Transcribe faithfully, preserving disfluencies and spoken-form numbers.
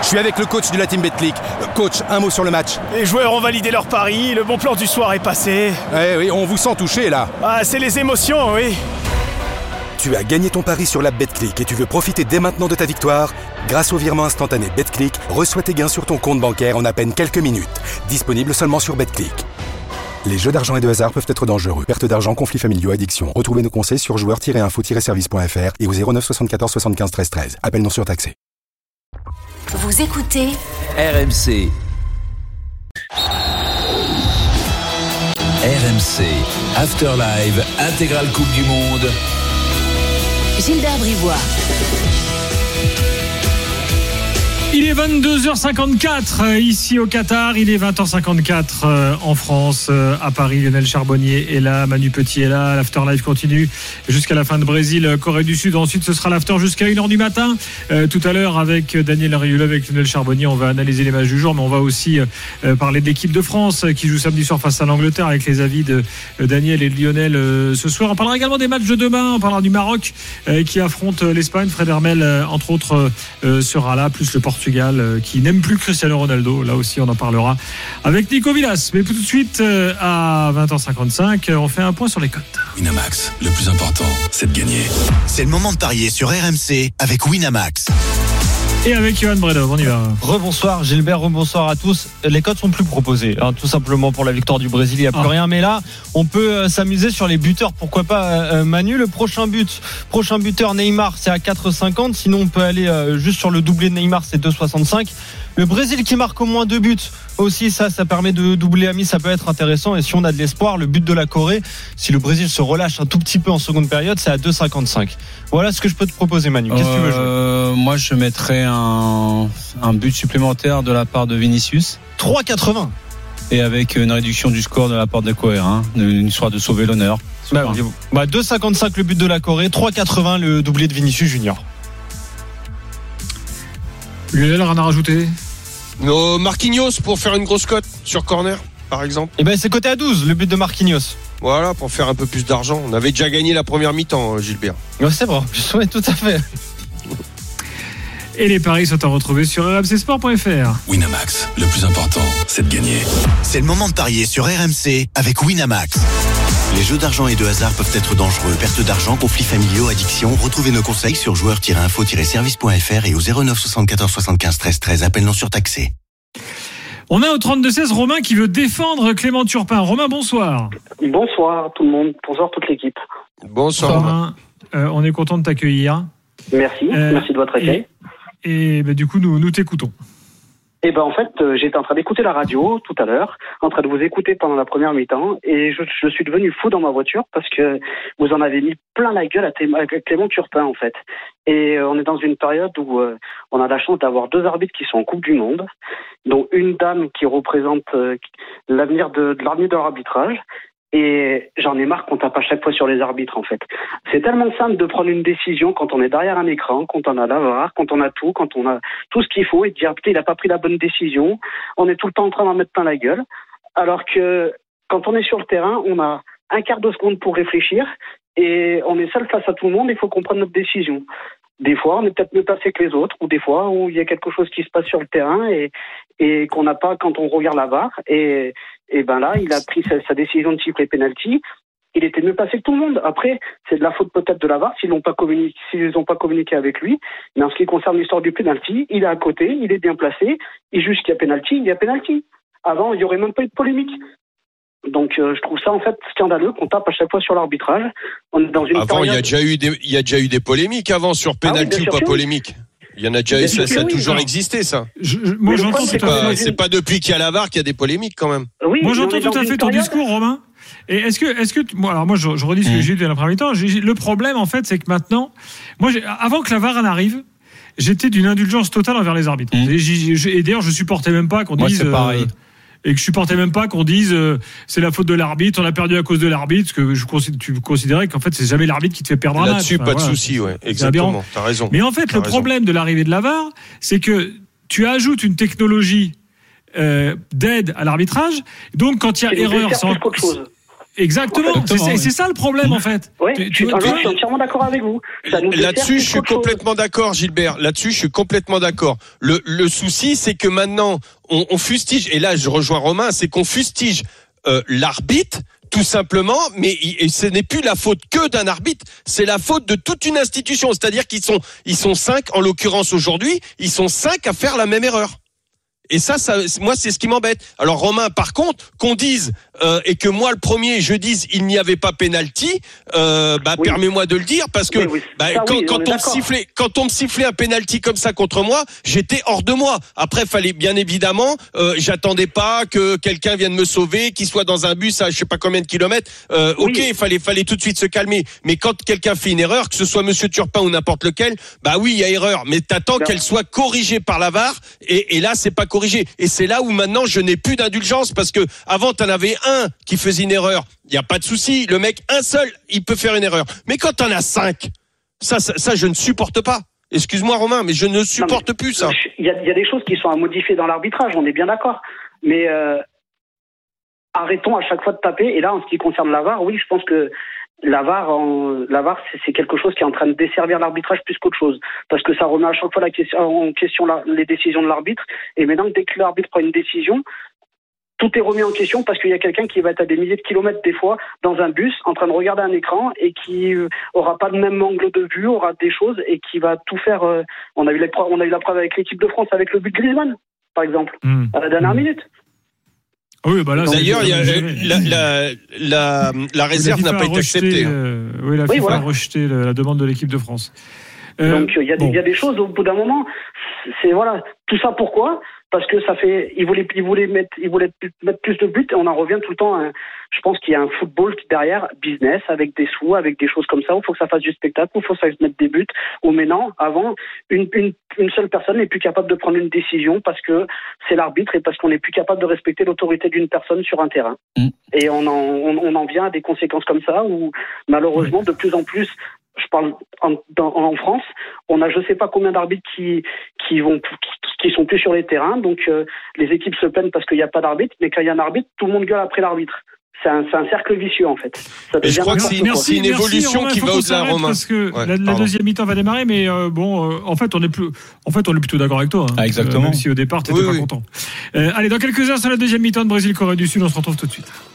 suis avec le coach de la team Betclic. Coach, un mot sur le match. Les joueurs ont validé leur pari, le bon plan du soir est passé. Eh oui, on vous sent touché là. Ah, c'est les émotions, oui. Tu as gagné ton pari sur l'app Betclic et tu veux profiter dès maintenant de ta victoire? Grâce au virement instantané Betclic, reçois tes gains sur ton compte bancaire en à peine quelques minutes. Disponible seulement sur Betclic. Les jeux d'argent et de hasard peuvent être dangereux. Perte d'argent, conflits familiaux, addiction. Retrouvez nos conseils sur joueurs tiret info tiret service point f r et au zéro neuf soixante-quatorze soixante-quinze treize treize. Appel non surtaxé. Vous écoutez R M C. R M C After Live Intégrale Coupe du Monde. Gilbert Bribois. Il est vingt-deux heures cinquante-quatre ici au Qatar, il est vingt heures cinquante-quatre en France, à Paris. Lionel Charbonnier est là, Manu Petit est là, l'After Live continue jusqu'à la fin de Brésil, Corée du Sud. Ensuite ce sera l'After jusqu'à une heure du matin. Euh, tout à l'heure avec Daniel Riolo, avec Lionel Charbonnier, on va analyser les matchs du jour, mais on va aussi euh, parler de l'équipe de France qui joue samedi soir face à l'Angleterre avec les avis de euh, Daniel et de Lionel euh, ce soir. On parlera également des matchs de demain, on parlera du Maroc euh, qui affronte l'Espagne. Fred Hermel euh, entre autres euh, sera là, plus le Portugal qui n'aime plus Cristiano Ronaldo. Là aussi on en parlera avec Nico Villas. Mais tout de suite à vingt heures cinquante-cinq, on fait un point sur les cotes. Winamax, le plus important, c'est de gagner. C'est le moment de parier sur R M C avec Winamax. Et avec Johan Bredov, on y va. Rebonsoir Gilbert, rebonsoir à tous. Les cotes sont plus proposées, hein, tout simplement pour la victoire du Brésil, il n'y a plus ah. rien. Mais là, on peut euh, s'amuser sur les buteurs, pourquoi pas euh, Manu. Le prochain but, prochain buteur Neymar, c'est à quatre virgule cinquante. Sinon, on peut aller euh, juste sur le doublé de Neymar, c'est deux virgule soixante-cinq. Le Brésil qui marque au moins deux buts aussi, ça, ça permet de doubler Ami, ça peut être intéressant. Et si on a de l'espoir, le but de la Corée, si le Brésil se relâche un tout petit peu en seconde période, c'est à deux virgule cinquante-cinq. Voilà ce que je peux te proposer, Manu. Qu'est-ce que tu veux jouer? euh, Moi, je mettrais un, un but supplémentaire de la part de Vinicius. trois virgule quatre-vingts. Et avec une réduction du score de la part de la Corée, hein, une histoire de sauver l'honneur. Bah, bah, deux virgule cinquante-cinq le but de la Corée, trois virgule quatre-vingts le doublé de Vinicius Junior. Lionel, rien à rajouter? No, Marquinhos pour faire une grosse cote sur corner, par exemple. Et ben c'est coté à douze le but de Marquinhos. Voilà, pour faire un peu plus d'argent. On avait déjà gagné la première mi-temps, Gilbert. Ouais, c'est vrai, ouais, tout à fait. Et les paris sont à retrouver sur r m c sport point f r. Winamax, le plus important, c'est de gagner. C'est le moment de parier sur R M C avec Winamax. Les jeux d'argent et de hasard peuvent être dangereux. Perte d'argent, conflits familiaux, addiction. Retrouvez nos conseils sur joueurs tiret info tiret service point f r et au zéro neuf soixante-quatorze soixante-quinze treize treize. Appel non surtaxé. On a au trente-deux seize Romain qui veut défendre Clément Turpin. Romain, bonsoir. Bonsoir tout le monde. Bonsoir toute l'équipe. Bonsoir. Romain, euh, on est content de t'accueillir. Merci. Euh, Merci de votre accueil. Et, et bah, du coup, nous, nous t'écoutons. Eh ben en fait, euh, j'étais en train d'écouter la radio tout à l'heure, en train de vous écouter pendant la première mi-temps, et je, je suis devenu fou dans ma voiture parce que vous en avez mis plein la gueule à, Thé- à Clément Turpin en fait. Et euh, on est dans une période où euh, on a la chance d'avoir deux arbitres qui sont en Coupe du Monde, dont une dame qui représente euh, l'avenir de, de l'avenir de l'arbitrage. Et j'en ai marre qu'on tape à chaque fois sur les arbitres en fait. C'est tellement simple de prendre une décision quand on est derrière un écran, quand on a la V A R, quand on a tout, quand on a tout ce qu'il faut et de dire putain il a pas pris la bonne décision. On est tout le temps en train d'en mettre plein la gueule. Alors que quand on est sur le terrain, on a un quart de seconde pour réfléchir et on est seul face à tout le monde, il faut qu'on prenne notre décision. Des fois, on est peut-être mieux placé que les autres, ou des fois où il y a quelque chose qui se passe sur le terrain et, et qu'on n'a pas quand on regarde la V A R. Et, et ben là, il a pris sa, sa décision de siffler penalty. Il était mieux placé que tout le monde. Après, c'est de la faute peut-être de la V A R s'ils n'ont pas communiqué, s'ils n'ont pas communiqué avec lui. Mais en ce qui concerne l'histoire du penalty, il est à côté, il est bien placé. Il juge qu'il y a penalty, il y a penalty. Avant, il n'y aurait même pas eu de polémique. Donc euh, je trouve ça en fait scandaleux qu'on tape à chaque fois sur l'arbitrage. On est dans une avant, période... il y a déjà eu des, il y a déjà eu des polémiques avant sur penalty ah oui, ou pas polémique. Il y en a déjà eu, ça, ça a oui, toujours non. existé ça. Je, je, moi j'entends c'est, pas, c'est pas depuis qu'il y a la V A R qu'il y a des polémiques quand même. Oui, moi j'entends tout à fait ton discours, Romain. Et est-ce que, est-ce que, moi, alors moi je, je redis ce que j'ai dit à la première mi-temps. Le problème en fait, c'est que maintenant, moi, j'ai, avant que la V A R en arrive, j'étais d'une indulgence totale envers les arbitres. Mmh. Et, j'ai, j'ai, et d'ailleurs, je supportais même pas qu'on moi, dise. C'est pareil. Euh, Et que je supportais même pas qu'on dise euh, c'est la faute de l'arbitre, on a perdu à cause de l'arbitre, parce que je considère, tu considérais qu'en fait c'est jamais l'arbitre qui te fait perdre un match. Là-dessus, enfin, pas voilà, de souci, ouais, exactement. T'as raison. Mais en fait, T'as le raison. problème de l'arrivée de la V A R, c'est que tu ajoutes une technologie euh, d'aide à l'arbitrage. Donc quand il y a Et erreur, c'est, Exactement, En fait, c'est, c'est, c'est ça le problème en fait. Oui, tu, je, tu, suis, tu... je suis entièrement d'accord avec vous. Ça nous Là-dessus, je suis complètement chose. d'accord, Gilbert. Là-dessus, je suis complètement d'accord. Le, le souci, c'est que maintenant, on, on fustige, et là, je rejoins Romain, c'est qu'on fustige euh, l'arbitre, tout simplement, mais et ce n'est plus la faute que d'un arbitre, c'est la faute de toute une institution. C'est-à-dire qu'ils sont, ils sont cinq, en l'occurrence aujourd'hui, ils sont cinq à faire la même erreur. Et ça, ça, moi, c'est ce qui m'embête. Alors, Romain, par contre, qu'on dise euh, et que moi, le premier, je dise il n'y avait pas penalty, euh, bah, oui. permets-moi de le dire, parce que oui, oui. Bah, ça, quand, oui, quand on, on me sifflait, quand on me sifflait un penalty comme ça contre moi, j'étais hors de moi. Après, fallait bien évidemment, euh, j'attendais pas que quelqu'un vienne me sauver, qu'il soit dans un bus à je sais pas combien de kilomètres. Euh, ok, il fallait, fallait tout de suite se calmer. Mais quand quelqu'un fait une erreur, que ce soit Monsieur Turpin ou n'importe lequel, bah oui, il y a erreur. Mais t'attends qu'elle soit corrigée par la V A R, et, et là, c'est pas corrigé. Et c'est là où maintenant je n'ai plus d'indulgence, parce que avant t'en avais un qui faisait une erreur, il y a pas de souci, le mec un seul il peut faire une erreur, mais quand t'en as cinq, ça, ça ça je ne supporte pas. Excuse-moi Romain, mais je ne supporte non, mais, plus ça. Il y a, il y a des choses qui sont à modifier dans l'arbitrage, on est bien d'accord, mais euh, arrêtons à chaque fois de taper. Et là en ce qui concerne la V A R, oui, je pense que La V A R, en, la V A R, c'est, c'est quelque chose qui est en train de desservir l'arbitrage plus qu'autre chose, parce que ça remet à chaque fois la question, en question la, les décisions de l'arbitre. Et maintenant, dès que l'arbitre prend une décision, tout est remis en question, parce qu'il y a quelqu'un qui va être à des milliers de kilomètres des fois dans un bus, en train de regarder un écran, et qui aura pas de même angle de vue, aura des choses, et qui va tout faire. Euh, on a eu les preuves, on a eu la preuve avec l'équipe de France avec le but de Griezmann, par exemple, mmh. à la dernière mmh. minute. Oui, bah là, d'ailleurs, il y a, la, la, la, la réserve n'a pas été acceptée. Euh, oui, la FIFA oui, voilà. a rejeté la demande de l'équipe de France. Euh, Donc, il y a bon. des, il y a des choses, au bout d'un moment, c'est, voilà, tout ça pourquoi? Parce que ça fait, ils voulaient, ils voulaient mettre, ils voulaient mettre plus de buts, et on en revient tout le temps à, je pense qu'il y a un football derrière, business, avec des sous, avec des choses comme ça, où il faut que ça fasse du spectacle, où il faut que ça mette des buts, où maintenant, avant, une, une, une seule personne n'est plus capable de prendre une décision parce que c'est l'arbitre et parce qu'on n'est plus capable de respecter l'autorité d'une personne sur un terrain. Mmh. Et on en, on, on en vient à des conséquences comme ça, où, malheureusement, de plus en plus, je parle en, dans, en France, on a je sais pas combien d'arbitres qui qui vont qui, qui sont plus sur les terrains, donc euh, les équipes se plaignent parce qu'il n'y a pas d'arbitre, mais quand il y a un arbitre, tout le monde gueule après l'arbitre. C'est un, c'est un cercle vicieux en fait. Ça et je crois que c'est, merci, c'est une merci, évolution Romain, qui va au-delà, Romain. Parce que ouais, la, la deuxième mi-temps va démarrer, mais euh, bon, euh, en fait, on est plus, en fait, on est plutôt d'accord avec toi. Hein, ah, exactement. Euh, même si au départ, t'étais oui, pas oui. content. Euh, allez, dans quelques heures, c'est la deuxième mi-temps de Brésil-Corée du Sud. On se retrouve tout de suite.